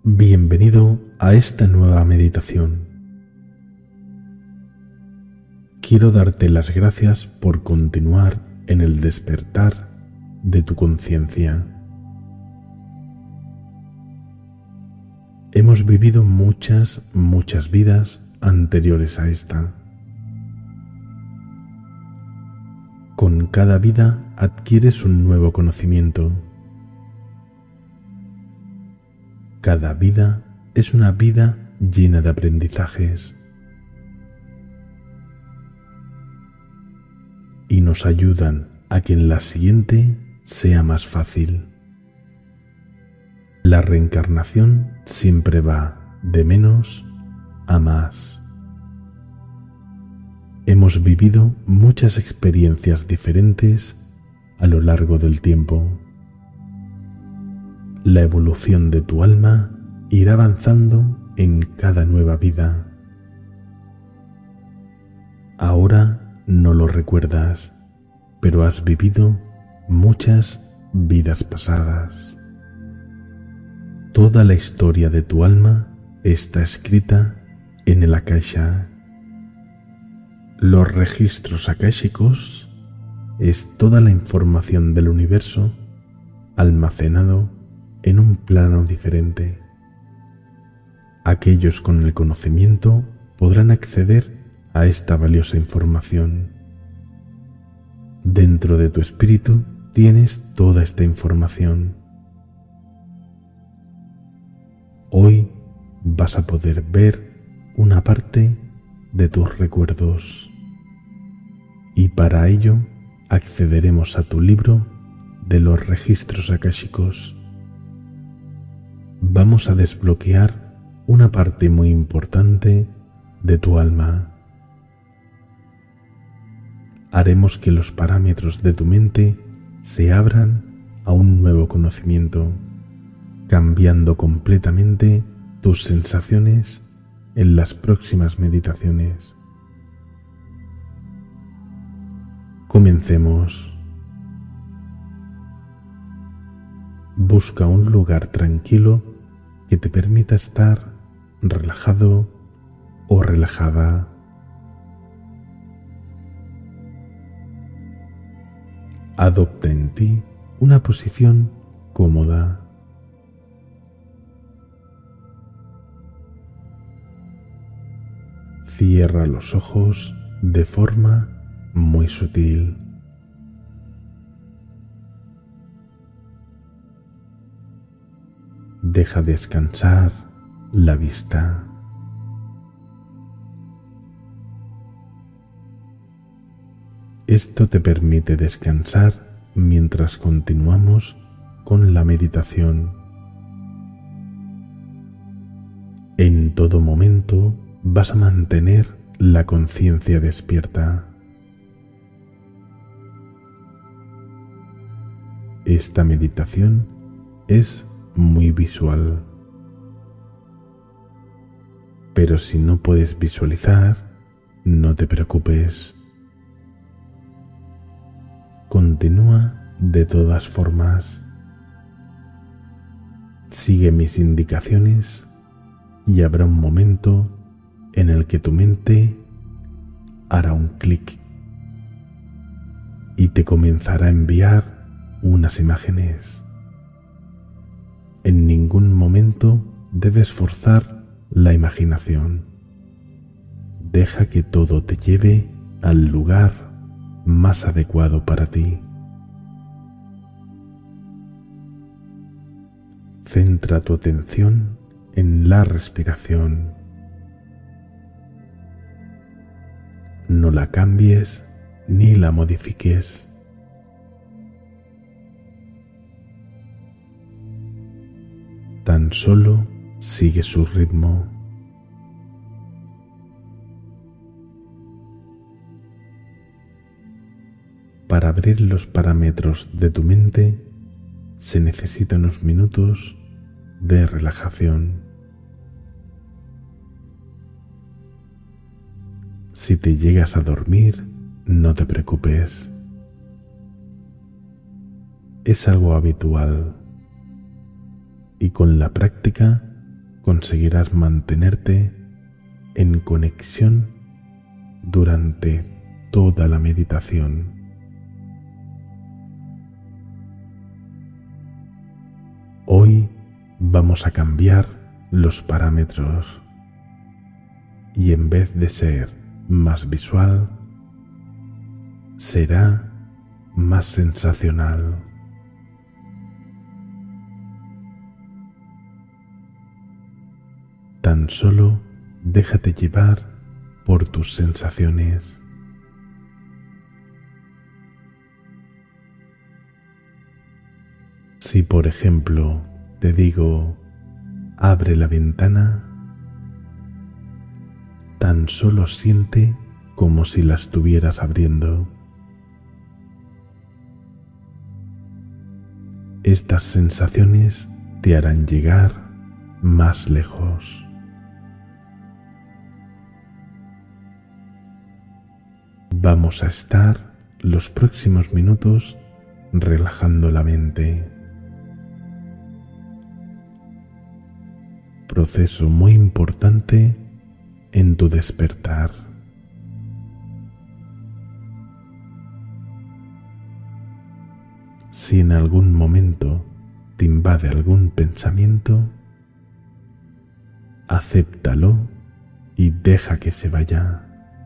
Bienvenido a esta nueva meditación. Quiero darte las gracias por continuar en el despertar de tu conciencia. Hemos vivido muchas vidas anteriores a esta. Con cada vida adquieres un nuevo conocimiento. Cada vida es una vida llena de aprendizajes y nos ayudan a que en la siguiente sea más fácil. La reencarnación siempre va de menos a más. Hemos vivido muchas experiencias diferentes a lo largo del tiempo. La evolución de tu alma irá avanzando en cada nueva vida. Ahora no lo recuerdas, pero has vivido muchas vidas pasadas. Toda la historia de tu alma está escrita en el Akasha. Los registros akáshicos es toda la información del universo almacenado en un plano diferente. Aquellos con el conocimiento podrán acceder a esta valiosa información. Dentro de tu espíritu tienes toda esta información. Hoy vas a poder ver una parte de tus recuerdos y para ello accederemos a tu libro de los registros akáshicos. Vamos a desbloquear una parte muy importante de tu alma. Haremos que los parámetros de tu mente se abran a un nuevo conocimiento, cambiando completamente tus sensaciones en las próximas meditaciones. Comencemos. Busca un lugar tranquilo que te permita estar relajado o relajada. Adopta en ti una posición cómoda. Cierra los ojos de forma muy sutil. Deja descansar la vista. Esto te permite descansar mientras continuamos con la meditación. En todo momento vas a mantener la conciencia despierta. Esta meditación es muy visual, pero si no puedes visualizar, no te preocupes. Continúa de todas formas. Sigue mis indicaciones y habrá un momento en el que tu mente hará un clic y te comenzará a enviar unas imágenes. En ningún momento debes forzar la imaginación. Deja que todo te lleve al lugar más adecuado para ti. Centra tu atención en la respiración. No la cambies ni la modifiques. Tan solo sigue su ritmo. Para abrir los parámetros de tu mente se necesitan unos minutos de relajación. Si te llegas a dormir, no te preocupes. Es algo habitual y con la práctica conseguirás mantenerte en conexión durante toda la meditación. Hoy vamos a cambiar los parámetros y en vez de ser más visual, será más sensacional. Tan solo déjate llevar por tus sensaciones. Si por ejemplo te digo, abre la ventana, tan solo siente como si la estuvieras abriendo. Estas sensaciones te harán llegar más lejos. Vamos a estar los próximos minutos relajando la mente. Proceso muy importante en tu despertar. Si en algún momento te invade algún pensamiento, acéptalo y deja que se vaya.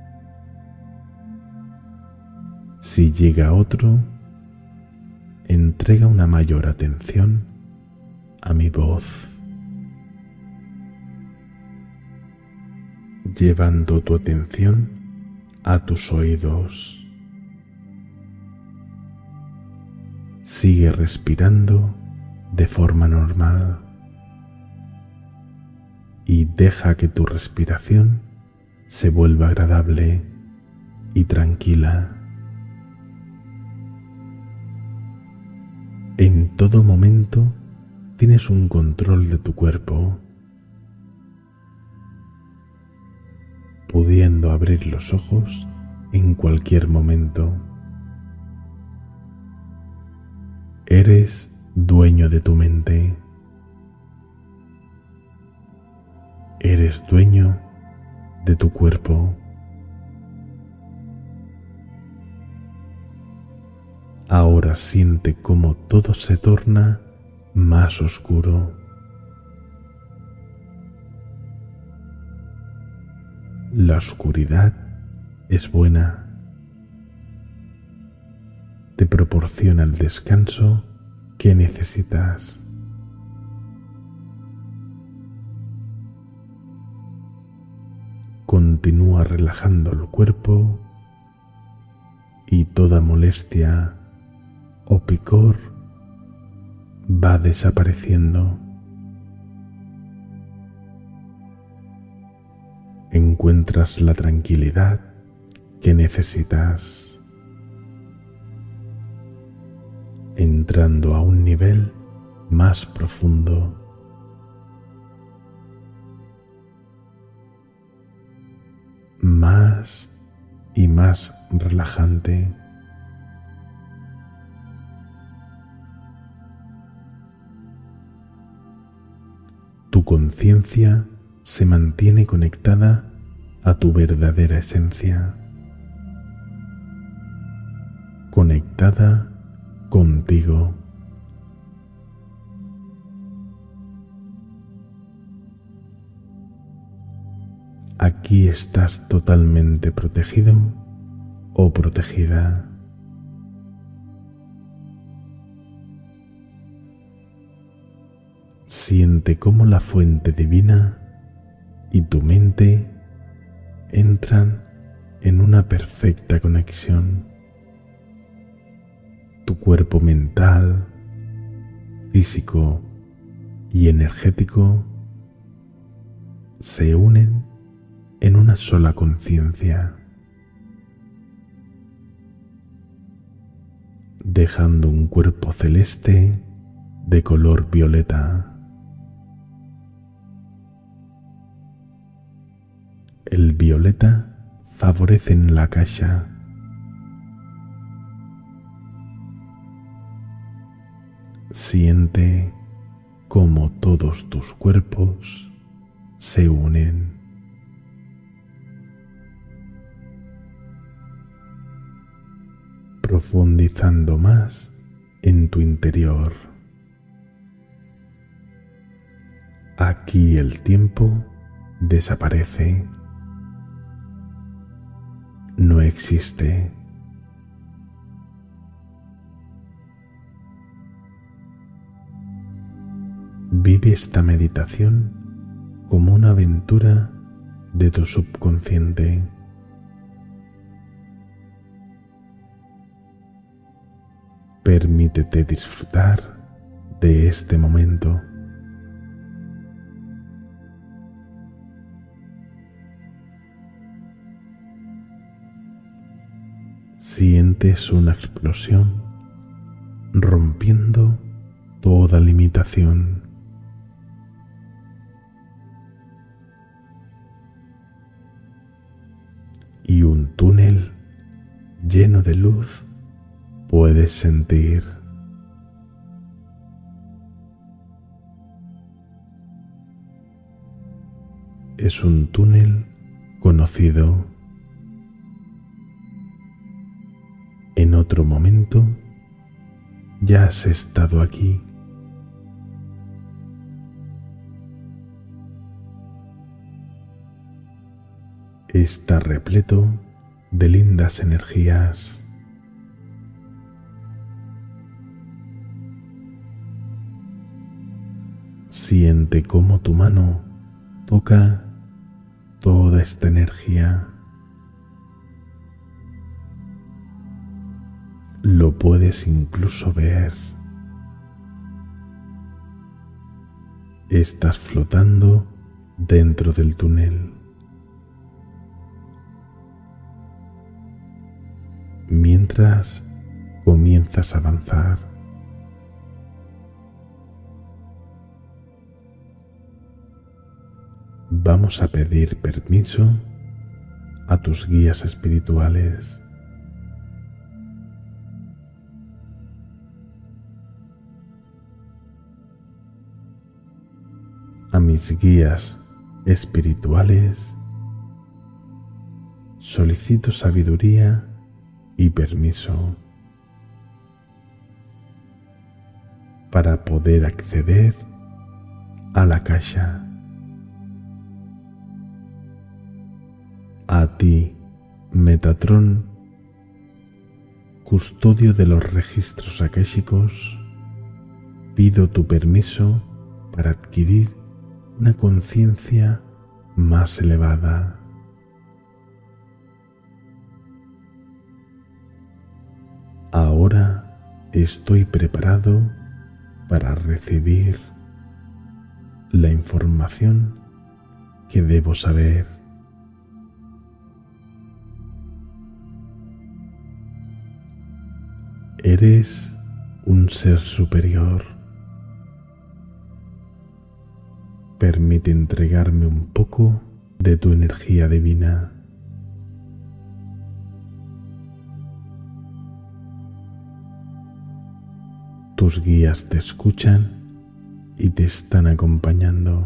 Si llega otro, entrega una mayor atención a mi voz, llevando tu atención a tus oídos. Sigue respirando de forma normal y deja que tu respiración se vuelva agradable y tranquila. En todo momento tienes un control de tu cuerpo, pudiendo abrir los ojos en cualquier momento. Eres dueño de tu mente. Eres dueño de tu cuerpo. Ahora siente cómo todo se torna más oscuro. La oscuridad es buena. Te proporciona el descanso que necesitas. Continúa relajando el cuerpo y toda molestia o picor va desapareciendo. Encuentras la tranquilidad que necesitas, entrando a un nivel más profundo. Más y más relajante. Tu conciencia se mantiene conectada a tu verdadera esencia, conectada contigo. Aquí estás totalmente protegido o protegida. Siente cómo la fuente divina y tu mente entran en una perfecta conexión. Tu cuerpo mental, físico y energético se unen en una sola conciencia, dejando un cuerpo celeste de color violeta. El violeta favorece en la akasha. Siente cómo todos tus cuerpos se unen. Profundizando más en tu interior. Aquí el tiempo desaparece. No existe. Vive esta meditación como una aventura de tu subconsciente. Permítete disfrutar de este momento. Sientes una explosión rompiendo toda limitación. Y un túnel lleno de luz puedes sentir. Es un túnel conocido. En otro momento ya has estado aquí. Está repleto de lindas energías. Siente cómo tu mano toca toda esta energía. Lo puedes incluso ver. Estás flotando dentro del túnel. Mientras comienzas a avanzar. Vamos a pedir permiso a tus guías espirituales. A mis guías espirituales solicito sabiduría y permiso para poder acceder a la Akasha. A ti, Metatron, custodio de los registros akáshicos, pido tu permiso para adquirir una conciencia más elevada. Ahora estoy preparado para recibir la información que debo saber. Eres un ser superior. Permite entregarme un poco de tu energía divina. Tus guías te escuchan y te están acompañando.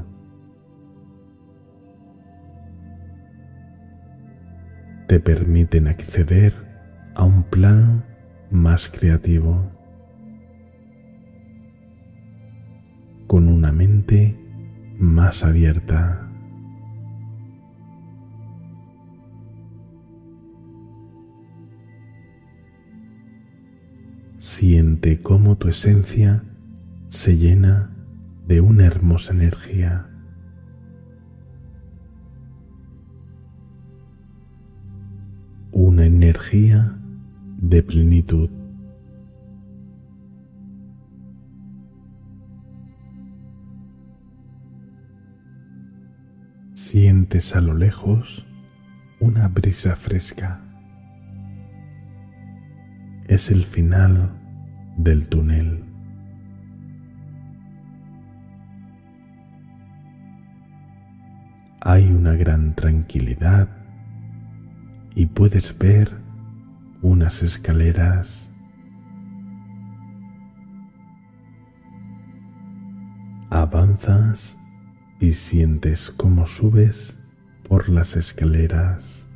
Te permiten acceder a un plano más creativo, con una mente más abierta. Siente cómo tu esencia se llena de una hermosa energía. Una energía de plenitud. Sientes a lo lejos una brisa fresca. Es el final del túnel. Hay una gran tranquilidad y puedes ver unas escaleras. Avanzas y sientes cómo subes por las escaleras.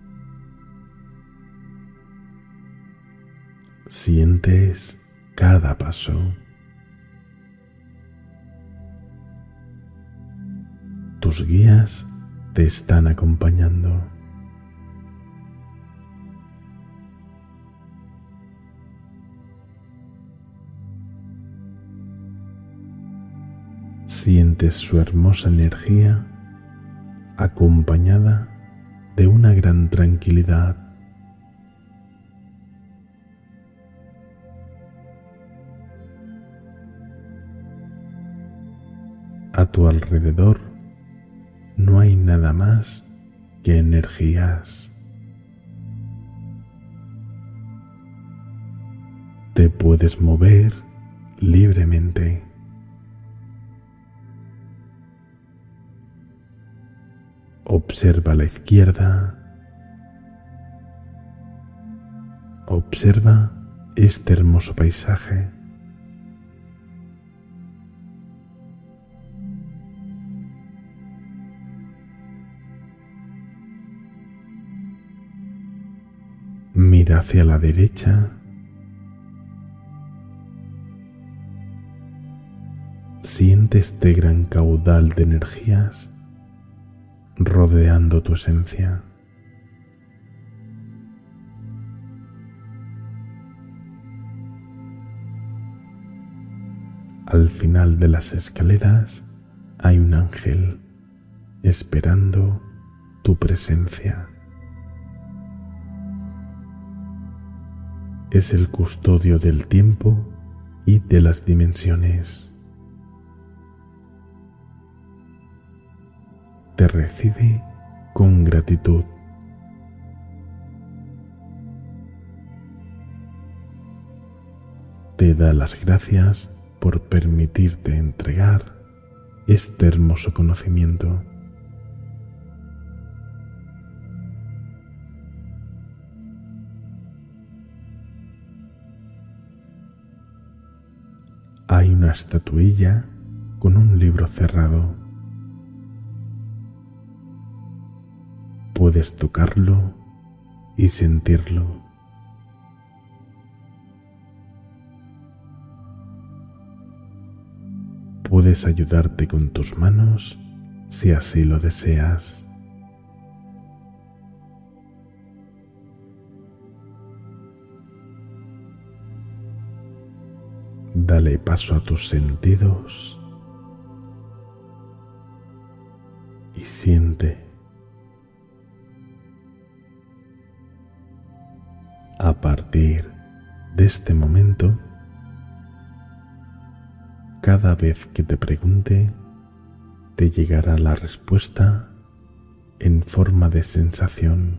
Sientes cada paso. Tus guías te están acompañando. Sientes su hermosa energía acompañada de una gran tranquilidad. A tu alrededor no hay nada más que energías. Te puedes mover libremente. Observa a la izquierda. Observa este hermoso paisaje. Mira hacia la derecha. Siente este gran caudal de energías rodeando tu esencia. Al final de las escaleras hay un ángel esperando tu presencia. Es el custodio del tiempo y de las dimensiones. Te recibe con gratitud. Te da las gracias por permitirte entregar este hermoso conocimiento. Hay una estatuilla con un libro cerrado. Puedes tocarlo y sentirlo. Puedes ayudarte con tus manos si así lo deseas. Dale paso a tus sentidos y siente. A partir de este momento, cada vez que te pregunte, te llegará la respuesta en forma de sensación.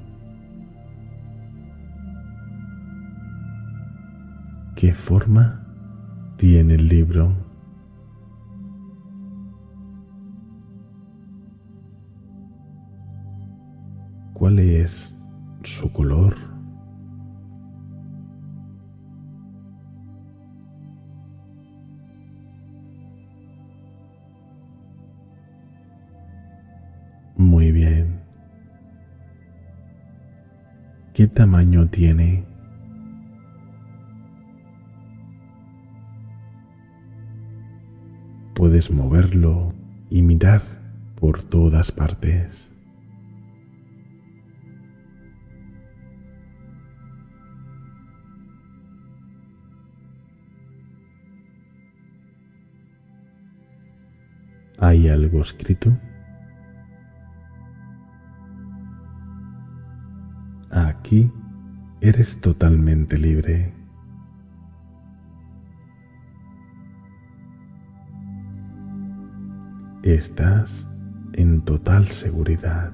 ¿Qué forma tiene el libro? ¿Cuál es su color? Muy bien. ¿Qué tamaño tiene? Puedes moverlo y mirar por todas partes. ¿Hay algo escrito? Aquí eres totalmente libre. Estás en total seguridad.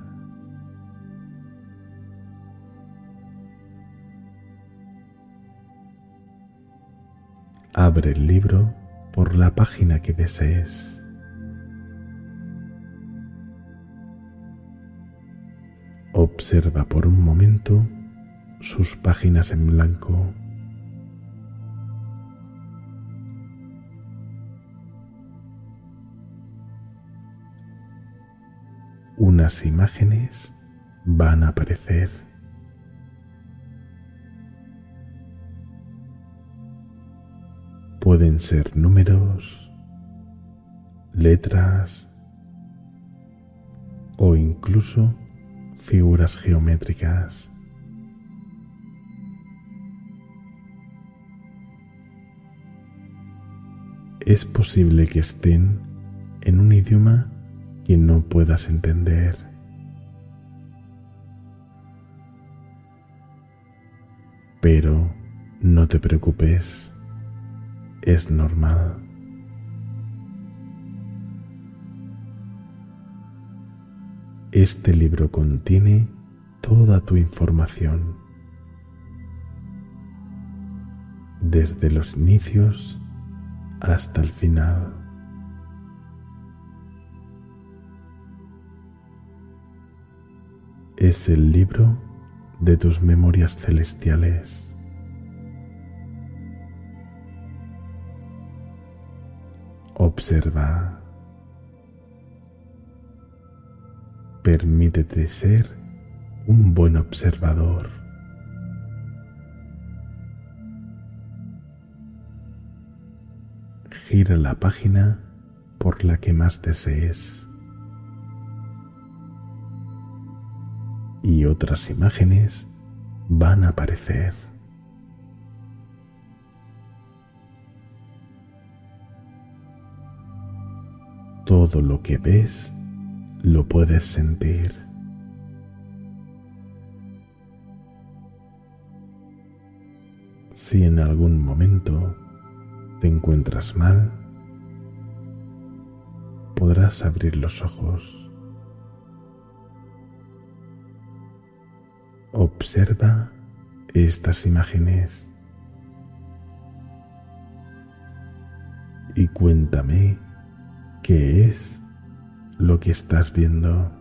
Abre el libro por la página que desees. Observa por un momento sus páginas en blanco. unas imágenes van a aparecer. Pueden ser números, letras o incluso figuras geométricas. Es posible que estén en un idioma que no puedas entender. Pero no te preocupes, es normal. Este libro contiene toda tu información, desde los inicios hasta el final. Es el libro de tus memorias celestiales. Observa. Permítete ser un buen observador. Gira la página por la que más desees y otras imágenes van a aparecer. Todo lo que ves lo puedes sentir. Si en algún momento te encuentras mal, podrás abrir los ojos. Observa estas imágenes y cuéntame qué es lo que estás viendo.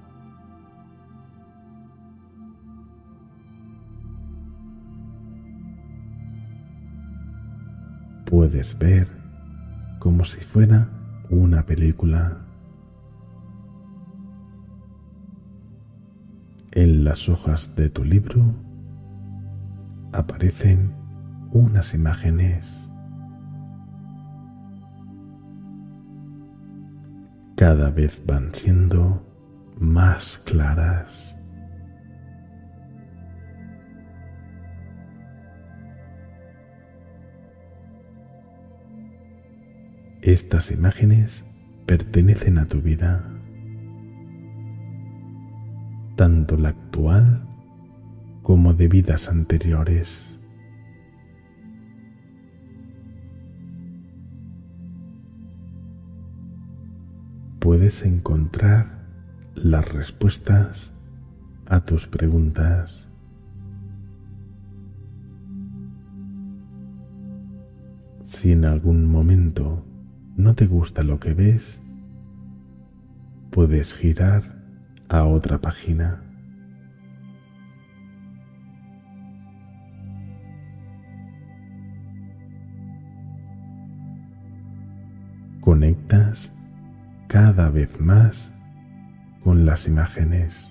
Puedes ver como si fuera una película. En las hojas de tu libro aparecen unas imágenes. Cada vez van siendo más claras. Estas imágenes pertenecen a tu vida, tanto la actual como de vidas anteriores. Puedes encontrar las respuestas a tus preguntas. Si en algún momento no te gusta lo que ves, puedes girar a otra página. Conectas cada vez más con las imágenes.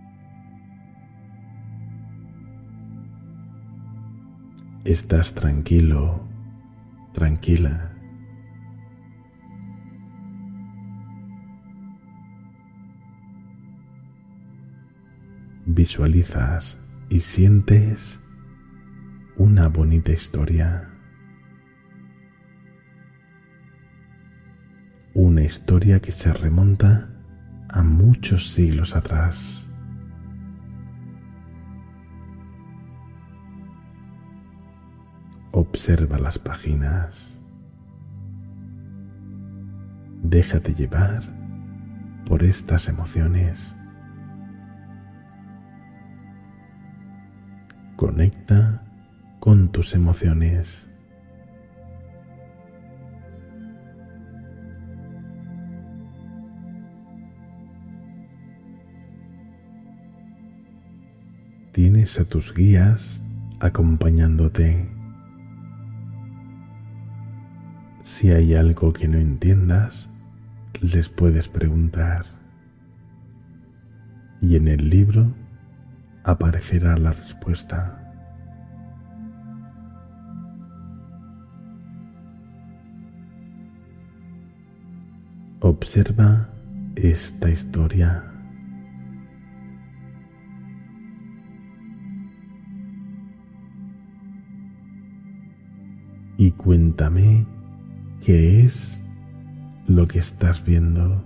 Estás tranquilo, tranquila. Visualizas y sientes una bonita historia. Una historia que se remonta a muchos siglos atrás. Observa las páginas. Déjate llevar por estas emociones. Conecta con tus emociones. Tienes a tus guías acompañándote. Si hay algo que no entiendas, les puedes preguntar. y en el libro aparecerá la respuesta. Observa esta historia. Y cuéntame qué es lo que estás viendo.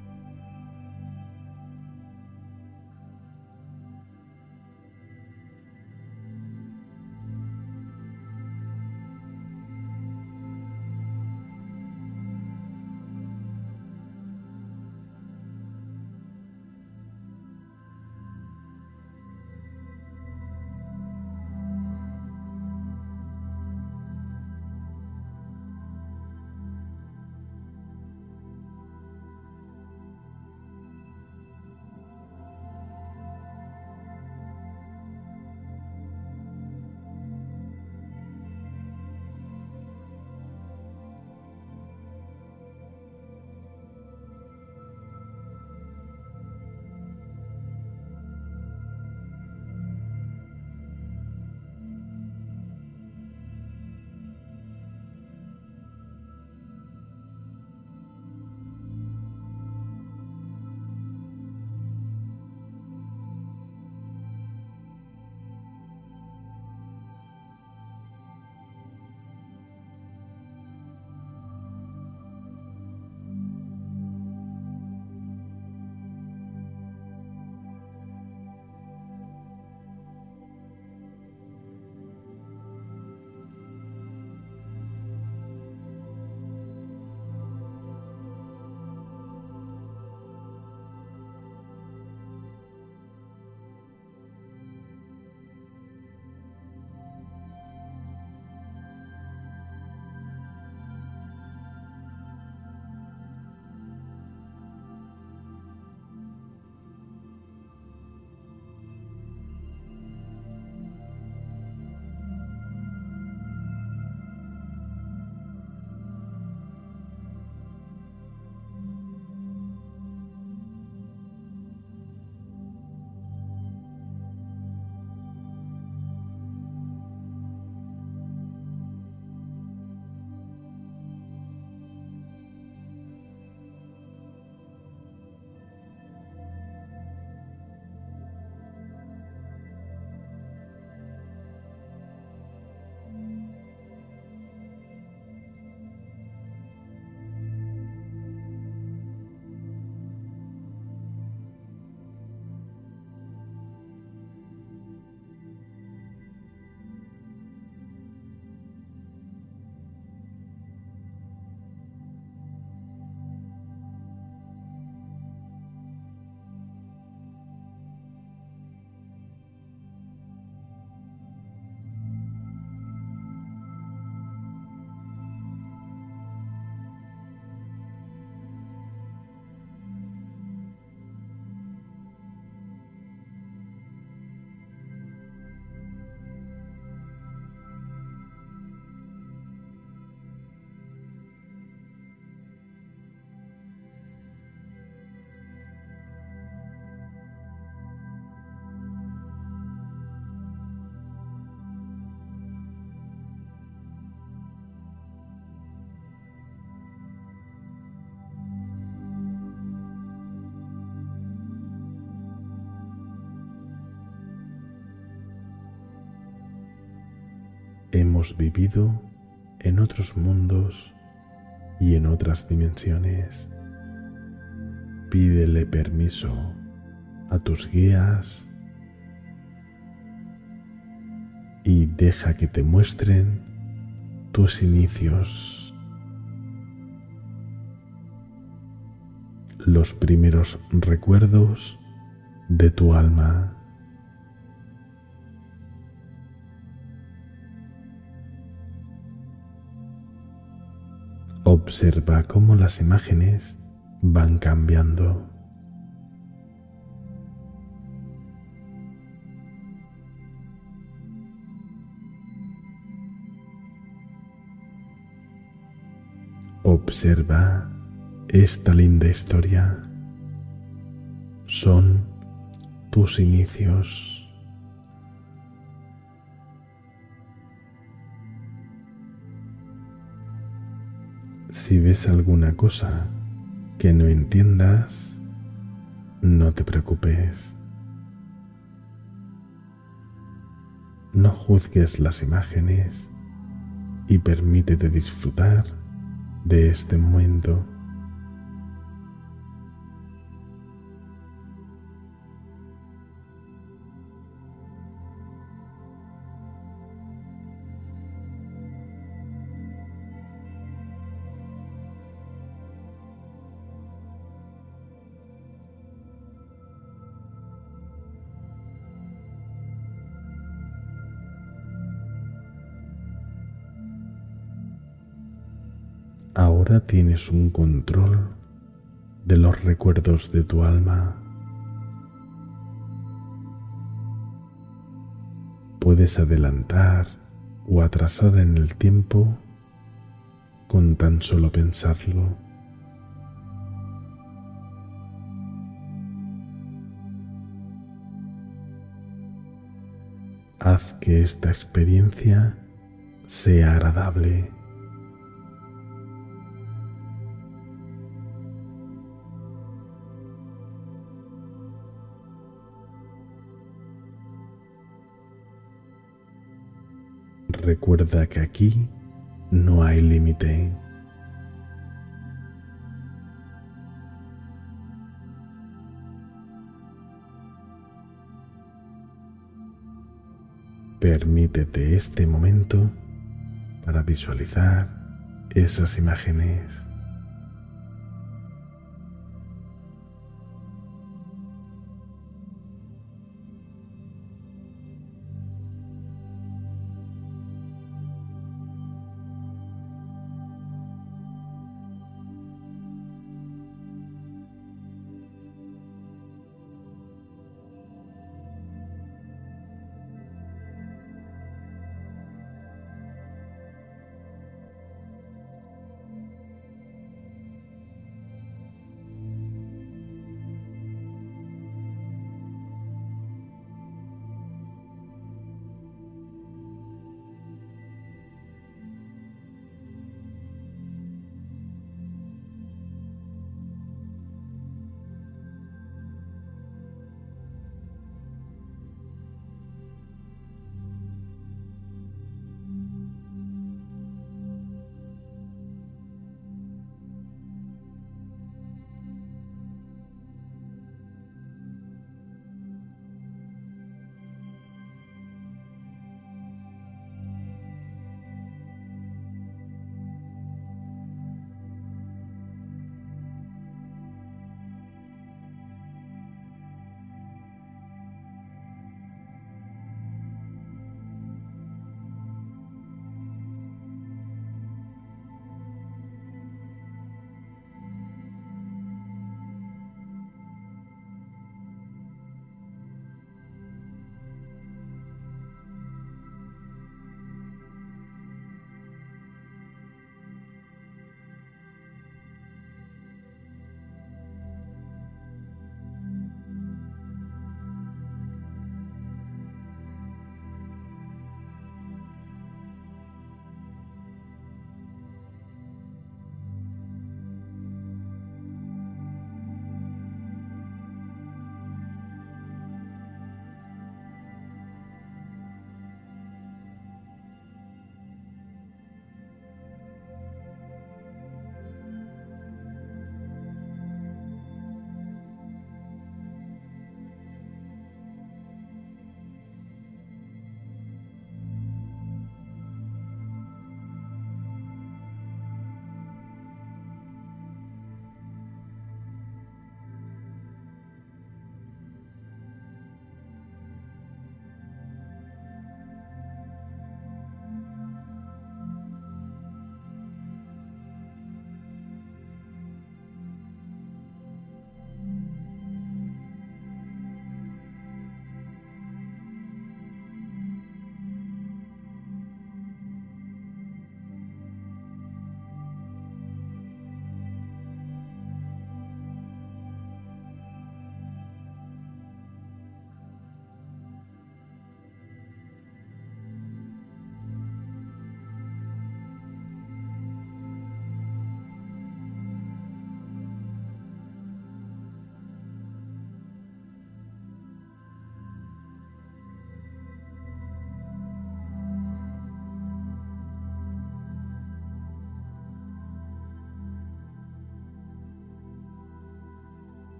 Hemos vivido en otros mundos y en otras dimensiones. Pídele permiso a tus guías y deja que te muestren tus inicios, los primeros recuerdos de tu alma. Observa cómo las imágenes van cambiando. Observa esta linda historia. Son tus inicios. Si ves alguna cosa que no entiendas, no te preocupes. No juzgues las imágenes y permítete disfrutar de este momento. Ahora tienes un control de los recuerdos de tu alma. Puedes adelantar o atrasar en el tiempo con tan solo pensarlo. Haz que esta experiencia sea agradable. Recuerda que aquí no hay límite. Permítete este momento para visualizar esas imágenes.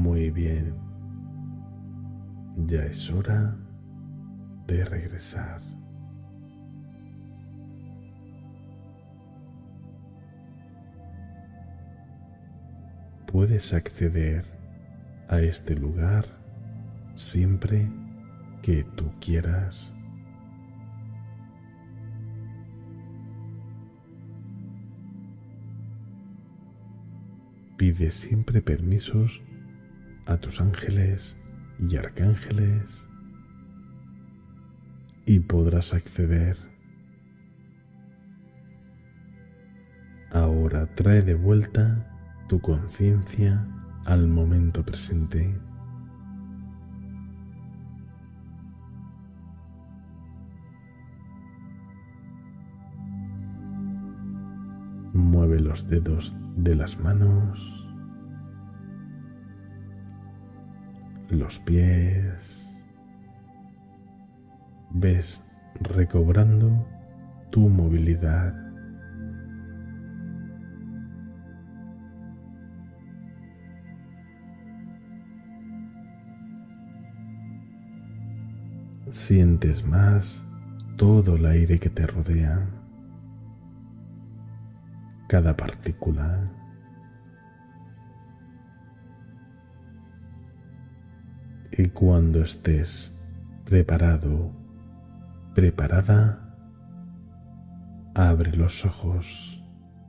Muy bien. Ya es hora de regresar. Puedes acceder a este lugar siempre que tú quieras. Pide siempre permisos a tus ángeles y arcángeles y podrás acceder. Ahora trae de vuelta tu conciencia al momento presente. Mueve los dedos de las manos, los pies. Ves recobrando tu movilidad. Sientes más todo el aire que te rodea, cada partícula. Y cuando estés preparado, preparada, abre los ojos.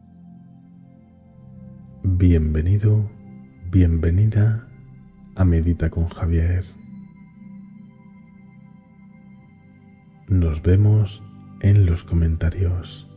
Bienvenido, bienvenida a Medita con Javier. Nos vemos en los comentarios.